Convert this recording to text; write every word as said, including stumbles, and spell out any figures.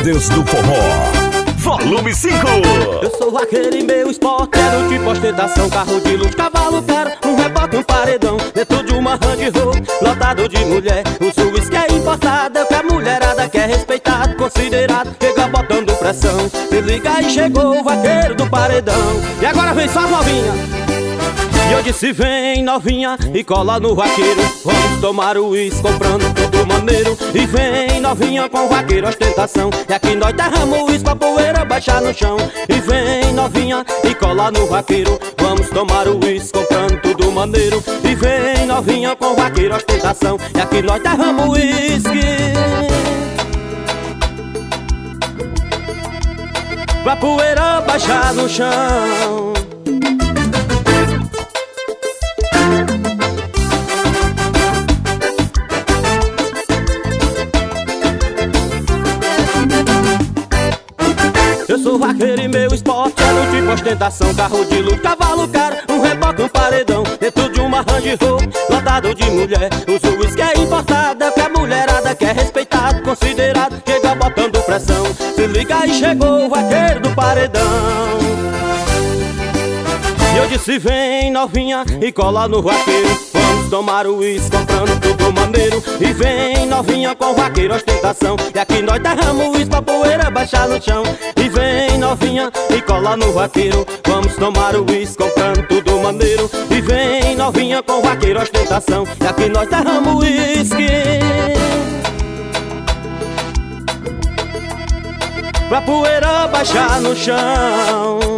Ordens do Forró, volume cinco. Eu sou vaqueiro e meu esporte é do tipo ostentação. Carro de luxo, cavalo caro, um reboque, um paredão, dentro de uma Range Rover, lotado de mulher. O uísque é importado, é o que a mulherada quer, respeitado, considerado, chega botando pressão. Se liga aí, chegou o vaqueiro do paredão. E agora vem só as novinhas. E eu disse vem novinha e cola no vaqueiro, vamos tomar o uísque comprando tudo maneiro. E vem novinha com vaqueiro ostentação, e aqui nós derramos o uísque pra poeira baixar no chão. E vem novinha e cola no vaqueiro, vamos tomar o uísque comprando tudo maneiro. E vem novinha com vaqueiro ostentação, e aqui nós derramos o uísque pra poeira baixar no chão. Eu sou vaqueiro e meu esporte é do tipo ostentação. Carro de luxo, cavalo caro, um reboque, um paredão, dentro de uma Range Rover, lotado de mulher. O uísque é importado, é o que a mulherada quer, respeitado, considerado, chega botando pressão. Se liga aí, chegou o vaqueiro do paredão. E eu disse vem novinha e cola no vaqueiro, vamos tomar o uísque comprando tudo maneiro. E vem novinha com vaqueiro ostentação, e aqui nós derramos o uísque pra poeira baixar no chão. E vem novinha e cola no vaqueiro, vamos tomar o uísque comprando tudo maneiro. E vem novinha com vaqueiro ostentação, e aqui nós derramos o uísque pra poeira baixar no chão.